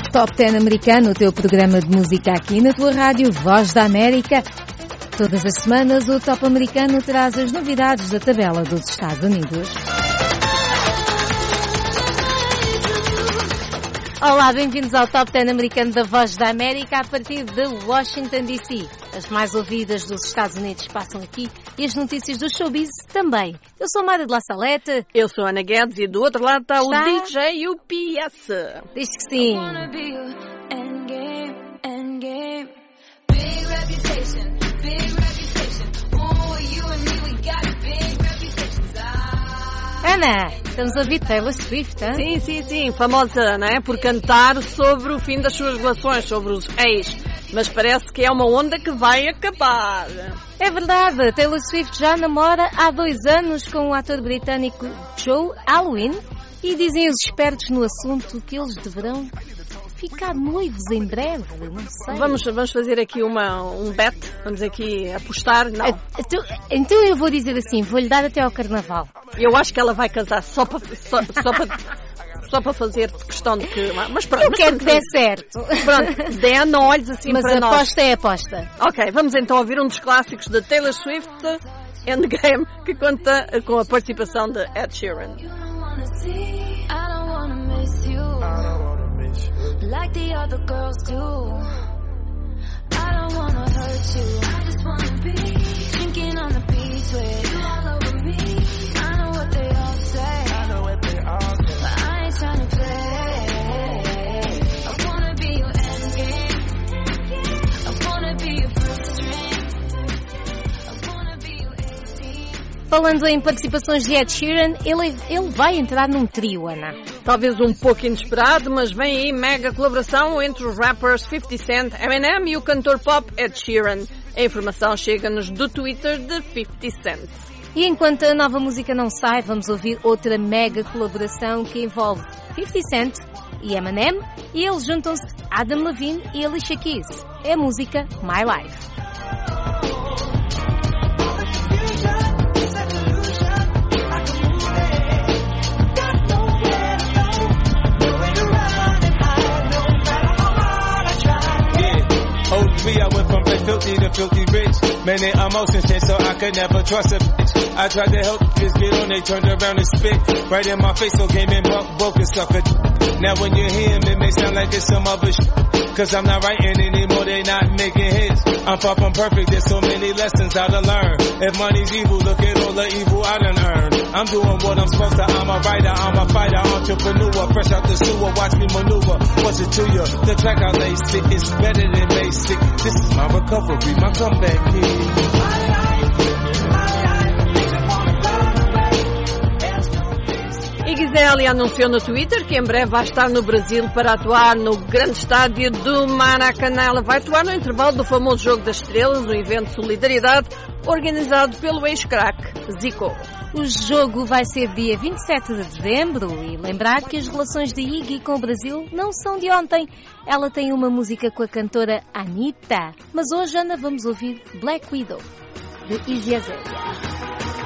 Top 10 americano, o teu programa de música aqui na tua rádio Voz da América. Todas as semanas o Top americano traz as novidades da tabela dos Estados Unidos. Olá, bem-vindos ao Top 10 americano da Voz da América a partir de Washington, D.C. As mais ouvidas dos Estados Unidos passam aqui e as notícias do showbiz também. Eu sou Mara de La Salete. Eu sou Ana Guedes e do outro lado está o DJ UPS. Diz que sim. Ana, estamos a ouvir Taylor Swift, hein? Sim, famosa, não é? Por cantar sobre o fim das suas relações, sobre os ex. Mas parece que é uma onda que vai acabar. É verdade, Taylor Swift já namora há 2 anos com o ator britânico Joe Alwyn e dizem os expertos no assunto que eles deverão ficar noivos em breve, não sei. Vamos fazer aqui um bet, vamos aqui apostar, não. Então eu vou dizer assim, vou-lhe dar até ao Carnaval. Eu acho que ela vai casar só para fazer questão de que... Mas pronto, eu quero que dê certo. Pronto, dê, não olhes assim mas para nós. Mas aposta é aposta. Ok, vamos então ouvir um dos clássicos da Taylor Swift, Endgame, que conta com a participação de Ed Sheeran. Like the other girls do. I don't wanna hurt you. I just wanna be drinking on the beach with you all over me. I know what they all say. But I ain't trying to play. I wanna be your endgame. I wanna be your first string. I wanna be your 18. Falando em participações de Ed Sheeran, ele vai entrar num trio, Ana. Talvez um pouco inesperado, mas vem aí mega colaboração entre os rappers 50 Cent, Eminem e o cantor pop Ed Sheeran. A informação chega-nos do Twitter de 50 Cent. E enquanto a nova música não sai, vamos ouvir outra mega colaboração que envolve 50 Cent e Eminem, e eles juntam-se Adam Levine e Alicia Keys. É a música My Life. I went from play filthy to filthy rich. Many emotions changed so I could never trust a bitch. I tried to help kids get on, they turned around and spit right in my face, so came in broke and sucker. Now when you hear him, it may sound like it's some other shit. Cause I'm not writing anymore, they not making hits. I'm far from perfect, there's so many lessons I done learn. If money's evil, look at all the evil I done earned. I'm doing what I'm supposed to, I'm a writer, I'm a fighter, entrepreneur. Fresh out the sewer, watch me maneuver. What's it to you? The track I lay sick is better than basic. This is my recovery, my comeback kid. Iggy Azalea anunciou no Twitter que em breve vai estar no Brasil para atuar no grande estádio do Maracanã. Ela vai atuar no intervalo do famoso Jogo das Estrelas, no evento de solidariedade organizado pelo ex-crack Zico. O jogo vai ser dia 27 de dezembro e lembrar que as relações de Iggy com o Brasil não são de ontem. Ela tem uma música com a cantora Anitta. Mas hoje, Ana, vamos ouvir Black Widow, de Iggy Azalea.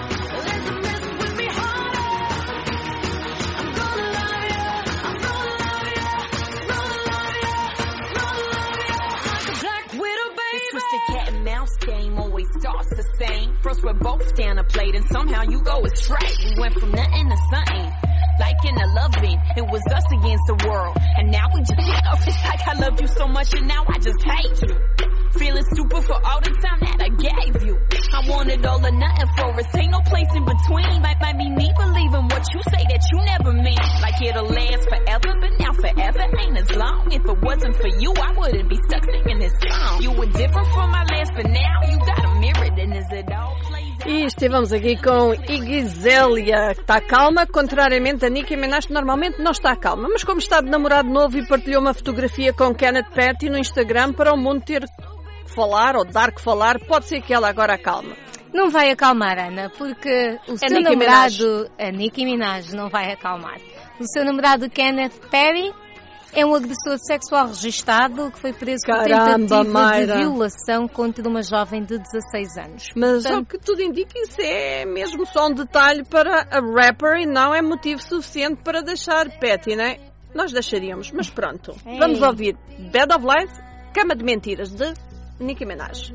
Game always starts the same. First we're both down a plate and somehow you go astray. We went from nothing to something, liking to loving. It was us against the world, and now we just it's like I loved you so much and now I just hate you. Feeling stupid for all the time that I gave you. I wanted all or nothing for us, ain't no place in between. Might be me believing what you say that you never mean. Like it'll last forever, but now forever ain't as long. If it wasn't for you, I wouldn't be stuck singing this song. You were different from my last, but now you got a mirror, then is it all plays out? E estivemos aqui com Iggy Azalea, que está calma, contrariamente a Nicki Minaj, que normalmente não está calma. Mas como está de namorado novo e partilhou uma fotografia com Kenneth Petty no Instagram para o mundo ter que falar ou dar que falar, pode ser que ela agora acalme. Não vai acalmar, Ana, porque o seu namorado, a Nicki Minaj, não vai acalmar. O seu namorado Kenneth Petty é um agressor sexual registado que foi preso por tentativa de violação contra uma jovem de 16 anos. Mas ao que tudo indica, isso é mesmo só um detalhe para a rapper e não é motivo suficiente para deixar Petty, não é? nós deixaríamos, mas pronto. Vamos ouvir Bed of Lies, Cama de Mentiras, de Nicki Minaj.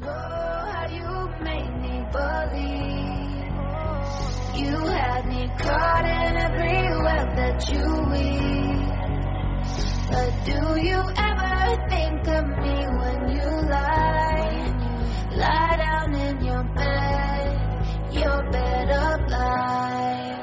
You had me caught in every web that you weave. But do you ever think of me when you lie down in your bed of lies?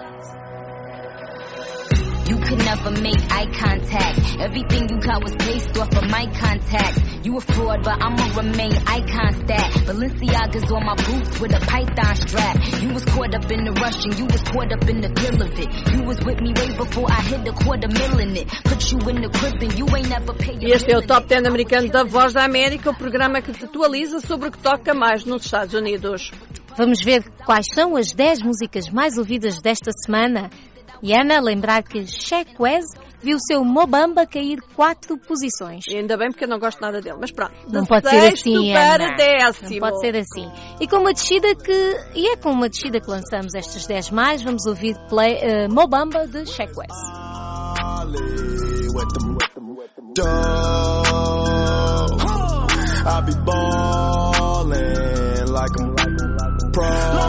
You could never make eye contact. Everything you got was based off of my contacts. You a fraud, but I'ma remain icon stat. Balenciaga's on my boots with a python strap. You was caught up in the rush and you was caught up in the thrill of it. You was with me way before I hit the $250,000 in it. Put you in the crib and you ain't never paid your. E este é o Top 10 americano da Voz da América, o programa que te atualiza sobre o que toca mais nos Estados Unidos. Vamos ver quais são as 10 músicas mais ouvidas desta semana. E Ana, lembrar que Sheck Wes viu o seu Mobamba cair 4 posições. E ainda bem, porque eu não gosto nada dele, mas pronto. Não pode ser assim, para Ana. décimo. Não pode ser assim. E com uma descida que lançamos estas 10 mais, vamos ouvir Mobamba de Sheck Wes. I'll be ballin' like I'm pro.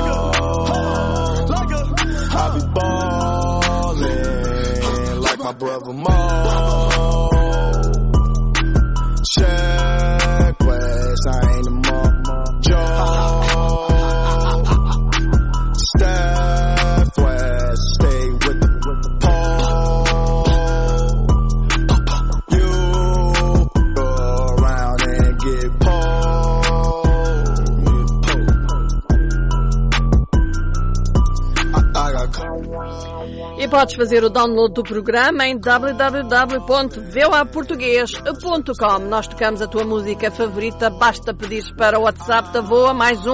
I'll be ballin' like my brother Mo. Sheck Wes, I ain't a Joe. Steph West, stay with the pole. You go around and get E podes fazer o download do programa em www.voaportugues.com. Nós tocamos a tua música favorita, basta pedir para o WhatsApp da VOA, mais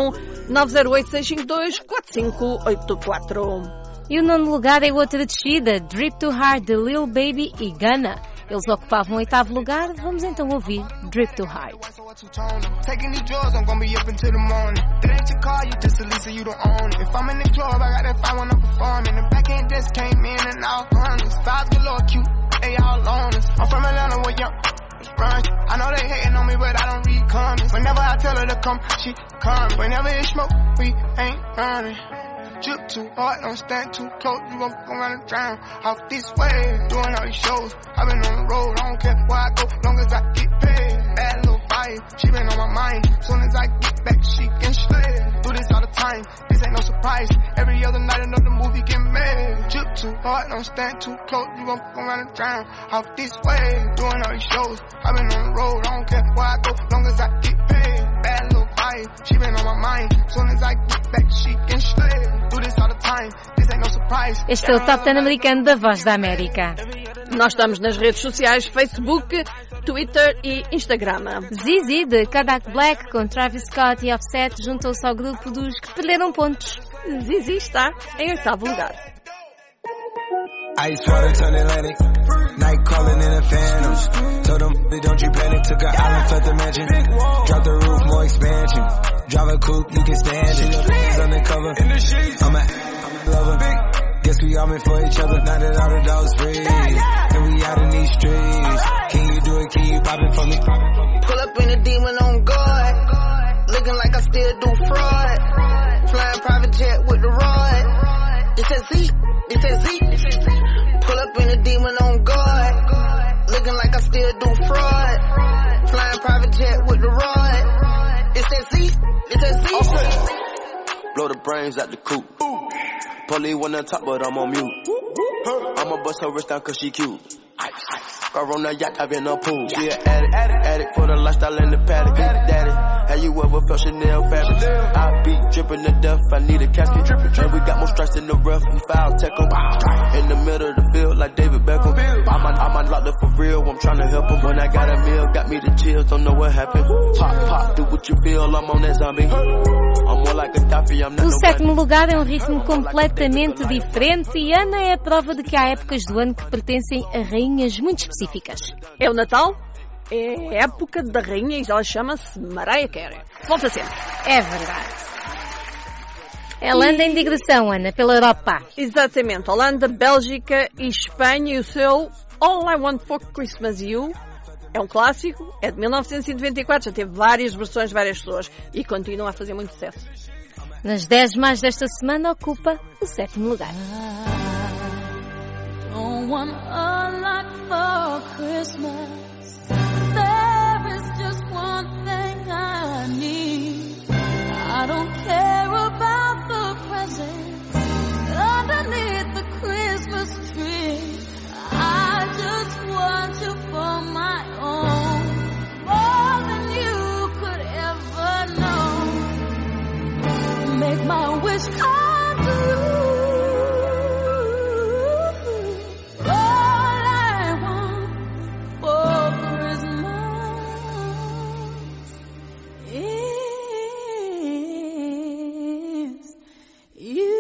908-652-4584. E o nono lugar é outra descida, Drip Too Hard de Lil Baby e Gunna. Eles ocupavam o 8º lugar, vamos então ouvir Drip Too Hard. Taking these drugs, I'm gonna be up until the morning. That ain't your car, you just a Lisa, you don't own it. If I'm in the club, I got that fire when I'm performing. The back end just came in and all guns. Vibes galore, cute, they all on us. I'm from Atlanta, where young run. I know they hating on me, but I don't read comments. Whenever I tell her to come, she comes. Whenever it's smoke, we ain't running. Drip too hard, don't stand too close. You gon' run and drown off this way. Doing all these shows, I've been on the road. I don't care where I go, long as I get paid. Bad little vibe, she been on my mind. Soon as I get back, she can slay. Do this all the time, this ain't no surprise. Every other night another movie get made. Drip too hard, don't stand too close. You gon' run and drown off this way. Doing all these shows, I've been on the road. I don't care where I go, long as I get paid. Bad little vibe, she been on my mind. Soon as I get back, she can slay. Este é o Top 10 americano da Voz da América. Nós estamos nas redes sociais, Facebook, Twitter e Instagram. Zizi de Kodak Black com Travis Scott e Offset juntou-se ao grupo dos que perderam pontos. Zizi está em 8º lugar. Ice water turn Atlantic, night calling in the phantoms. Told them, don't you panic, took an island, fled the mansion. Drop the roof, more expansion. Drive a coupe, you can stand it. She's undercover, I'm a lover. Guess we all meant for each other, now that all the dogs free. And we out in these streets. Can you do it, can you pop it for me? Pull up in a demon on guard, looking like I still do fraud. Flying private jet with the rod. It's that Z, it's that Z. Pull up in a demon on guard, looking like I still do fraud. Flying private jet with the rod. It's that Z, it's that Z. Blow the brains out the coop. Polly one on top, but I'm on mute. I'ma bust her wrist down cause she cute. Car on the yacht, I've been a pool. She an addict for the lifestyle in the paddock. Daddy, have you ever felt Chanel fabric? I be dripping to death, I need a casket. And we got more strikes in the rough, we foul tech em. In the middle of the field like David Beckham. I'm locked up for real, I'm trying to help him. When I got a meal, got me the chills, don't know what happened. Pop, do what you feel, I'm on that zombie. I'm more like a Gaddafi, I'm not O 7º lugar é um ritmo completamente diferente e Ana é a prova de que há épocas do ano que pertencem a rainhas muito específicas. É o Natal, é a época da rainha e ela chama-se Mariah Carey. Volta sempre. É verdade. Ela anda em digressão, Ana, pela Europa. Exatamente. Holanda, Bélgica e Espanha. E o seu All I Want for Christmas You é um clássico, é de 1994, já teve várias versões, várias pessoas e continua a fazer muito sucesso. Nas 10 mais desta semana ocupa o 7º lugar. Don't want a lot for Christmas. There is just one thing I need. I don't care about the presents underneath the Christmas tree. I just want you for my own, more than you could ever know. Make my wish come true. All I want for Christmas is you.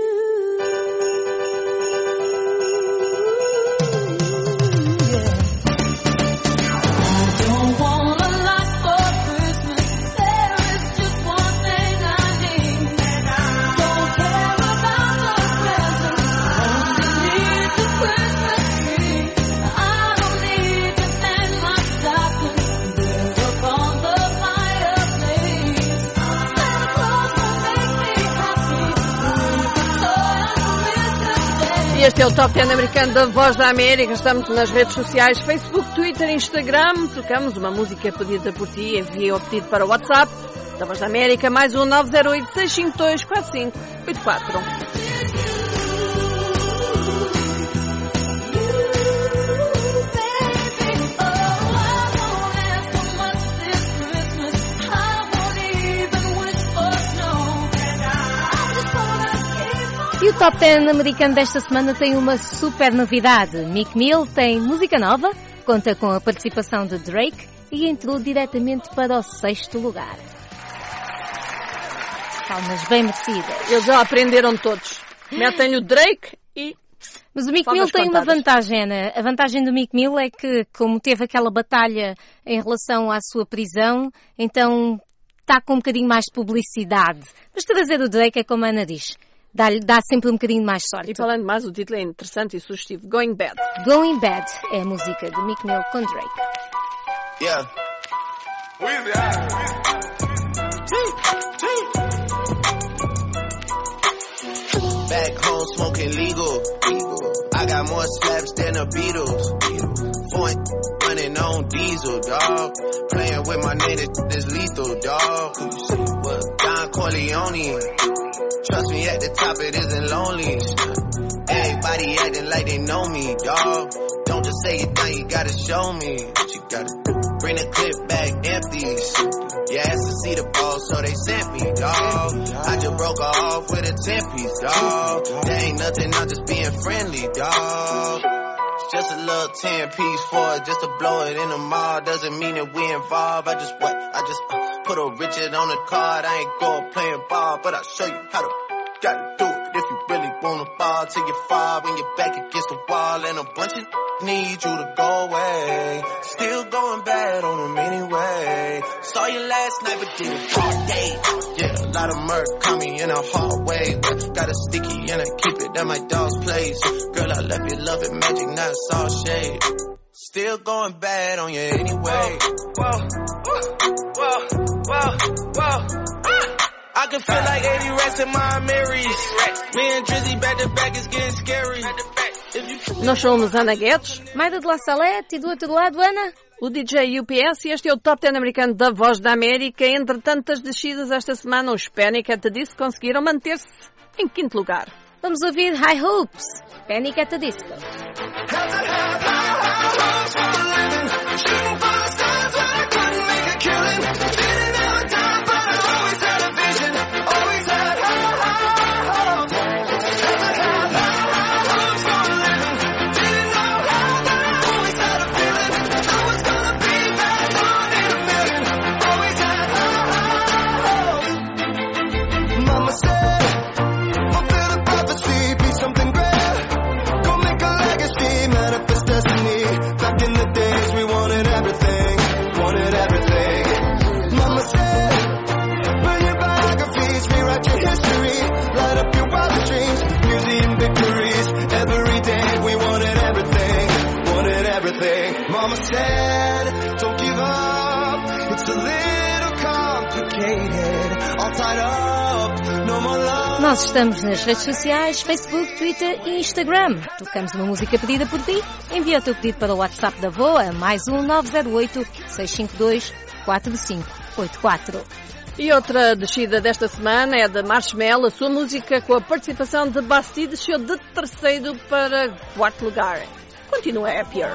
Este é o Top 10 americano da Voz da América. Estamos nas redes sociais, Facebook, Twitter, Instagram. Tocamos uma música pedida por ti. Envia o pedido para o WhatsApp da Voz da América, mais 908-652-4584. E o Top 10 americano desta semana tem uma super novidade. Meek Mill tem música nova, conta com a participação de Drake e entrou diretamente para o 6º lugar. Palmas bem merecidas. Eles já aprenderam todos. Metem o Drake e... Mas o Meek Mill tem uma vantagem, Ana. A vantagem do Meek Mill é que, como teve aquela batalha em relação à sua prisão, então está com um bocadinho mais de publicidade. Mas trazer o Drake é como a Ana diz. Dá sempre um bocadinho mais sorte. E falando mais, o título é interessante e sugestivo. Going Bad. Going Bad é a música de Meek Mill com Drake. Yeah. Back home smoking legal. I got more slaps than the Beatles. Running on diesel, dog. Playing with my name, this lethal, dog. Don Corleone. Trust me, at the top it isn't lonely. Everybody acting like they know me, dawg. Don't just say it now, you gotta show me what you gotta do. Bring the clip back empty. You asked to see the ball, so they sent me, dawg. I just broke her off with a 10-piece, dawg. There ain't nothing, I'm just being friendly, dawg. It's just a little 10-piece for it, just to blow it in the mall. Doesn't mean that we involved. I just put a Richard on the card. I ain't going playing ball, but I'll show you how to gotta do it. If you really wanna fall till you fall when you're back against the wall, and a bunch of need you to go away. Still going bad on them anyway. Saw you last night, but did it all day. Yeah, a lot of murk caught me in a hard way. Got a sticky and I keep it at my dog's place. Girl, I left you loving magic, now it's all shade. Still going bad on you anyway. Whoa. I can feel like 80 rats in my Marys. Me and Drizzy back to back is getting scary. Nós somos Ana Guedes, Maida de La Salete e do outro lado, Ana, o DJ UPS, e este é o Top 10 americano da Voz da América. Entre tantas descidas esta semana, os Panic! At the Disco conseguiram manter-se em 5º lugar. Vamos ouvir High Hopes, Panic! At the Disco. Back in the days we wanted everything. everything. Mama said, don't give up. It's a little complicated. All tied up, no more love. Nós estamos nas redes sociais, Facebook, Twitter e Instagram. Tocamos uma música pedida por ti. Envia o teu pedido para o WhatsApp da VOA, mais 908-652-4584. E outra descida desta semana é da Marshmello. A sua música, com a participação de Basti, desceu de terceiro para quarto lugar. Continua Happier.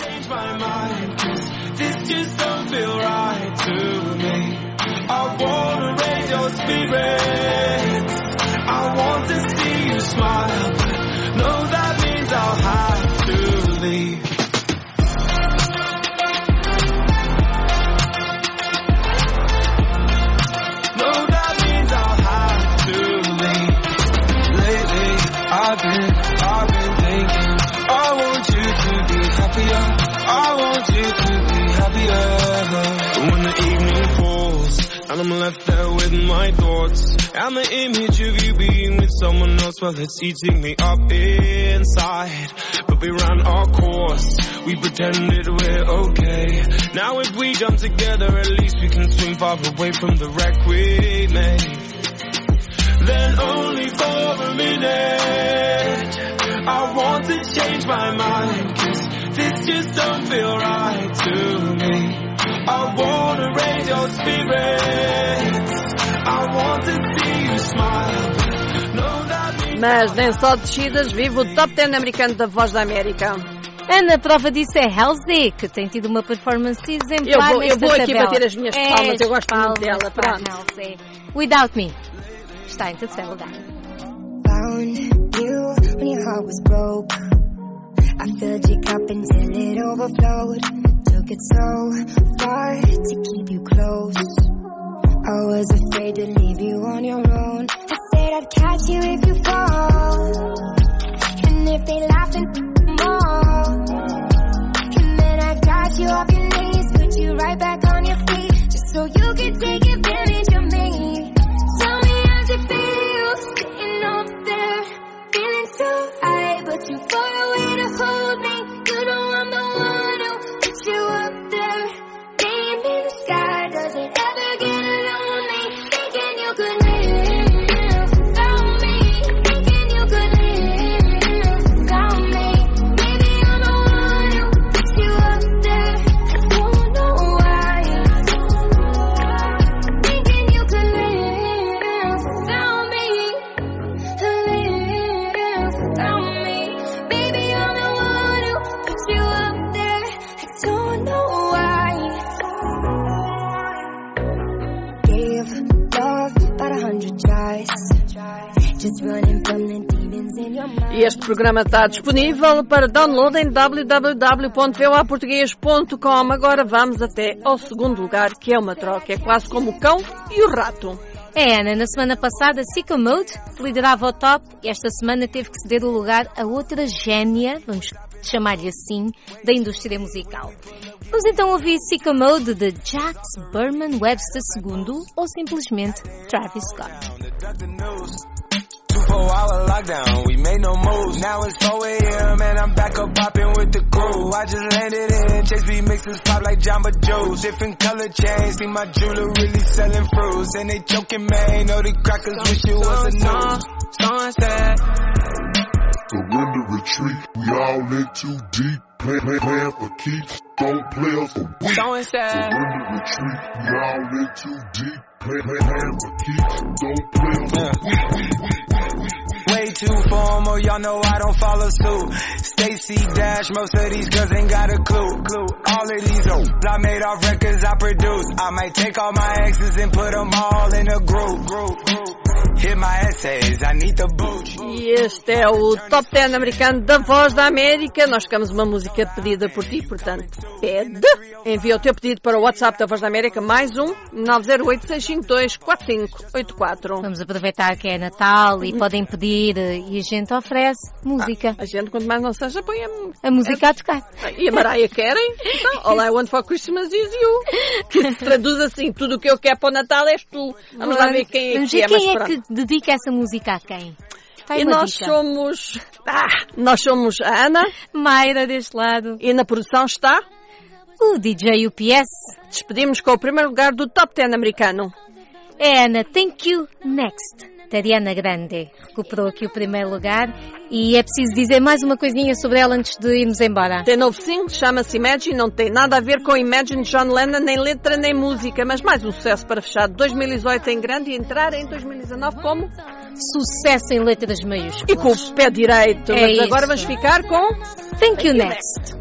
I wanna raise your spirits. I want to see you smile. No, that means I'll have to leave. No, that means I'll have to leave. Lately, I've been thinking. I want you to be happier. I want you to be happier. When the evening falls and I'm left there with my thoughts, and the image of you being with someone else, well, it's eating me up inside. But we ran our course, we pretended we're okay. Now if we jump together, at least we can swim far away from the wreck we made. Then only for a minute, I want to change my mind, 'cause this just don't feel right to me. I wanna raise your spirits. I want to see you smile. No, that means... Mas nem só descidas, vive o Top 10 americano da Voz da América. A prova disso é Halsey, que tem tido uma performance exemplar Eu vou aqui tabela. bater as minhas palmas, eu gosto muito dela. Pronto. Halsey. Without Me está em terceiro lugar. Found you when your heart was broke. I filled your cup until it overflowed. Took it so far to keep you close. I was afraid to leave you on your own. I said I'd catch you if you fall. And if they laugh then more. And then I got you off your knees, put you right back on your feet, just so you could take advantage of me. Tell me how's it feel, sitting up there, feeling so high, but too far away to hold me. You know I'm the one who put you up there, name in the sky. Does it ever get lonely, thinking you could live without me, thinking you could live without me. Maybe I'm the one who put you up there, I don't know why, thinking you could live without me, live without me. Baby, I'm the one who put you up there, I don't know why. Gave love about 100 tries, just running from the demons in your mind. E este programa está disponível para download em www.voaportugues.com. Agora vamos até ao segundo lugar, que é uma troca. É quase como o cão e o rato. Ana, na semana passada, Sicko Mode liderava o top e esta semana teve que ceder o lugar a outra gênia, vamos chamar-lhe assim, da indústria musical. Vamos então ouvir Sicko Mode de Jax Berman Webster II ou simplesmente Travis Scott. 24-hour lockdown, we made no moves. Now it's 4 a.m. and I'm back up popping with the crew. I just landed in, Chase B mixes pop like Jamba Joe's. Different color chains, see my jeweler really selling fruits. And they joking, man, know the crackers wish it was a news. Sunset. Surrender, retreat, we all in too deep. Plan for keeps, don't play us for weeks. Surrender, retreat, we all in too deep. Plan for keeps, don't play us for weeks. Way too formal, y'all know I don't follow suit. Stacy Dash, most of these girls ain't got a clue. All of these hoes I made off records I produced. I might take all my exes and put them all in a group. Hit my essays, I need the boot. E este é o Top 10 americano da Voz da América. Nós ficamos uma música pedida por ti, portanto, pede. Envia o teu pedido para o WhatsApp da Voz da América, mais 908-652-4584. Vamos aproveitar que é Natal e podem pedir e a gente oferece música. A gente, quanto mais não seja, põe a música a tocar. E a Mariah Carey? Então, All I Want for Christmas is You. Que se traduz assim, tudo o que eu quero para o Natal és tu. Vamos lá ver quem é que é mais que dedica essa música a quem? Tá, e nós somos a Ana, Mayra deste lado, e na produção está o DJ UPS. Despedimos com o primeiro lugar do Top 10 americano. É Ana, Thank You Next, da Ariana Grande. Recuperou aqui o primeiro lugar e é preciso dizer mais uma coisinha sobre ela antes de irmos embora. Tem novo single, chama-se Imagine, não tem nada a ver com Imagine John Lennon, nem letra nem música, mas mais um sucesso para fechar 2018 em grande e entrar em 2019 como sucesso em letras maiúsculas. E com o pé direito. É mas isso. Agora vamos ficar com Thank You Next.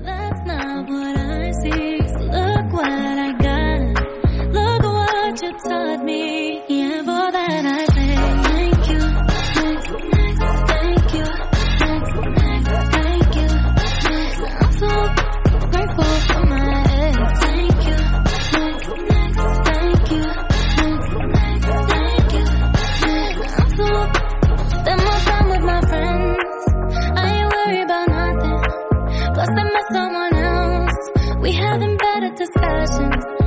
You taught me, yeah, for that I say thank you, next, thank you, next, thank you, next. I'm so grateful for my ex. Thank you, next, thank you, next, thank you, next. I'm so spend more time with my friends. I ain't worried about nothing. Plus I met someone else. We having better discussions.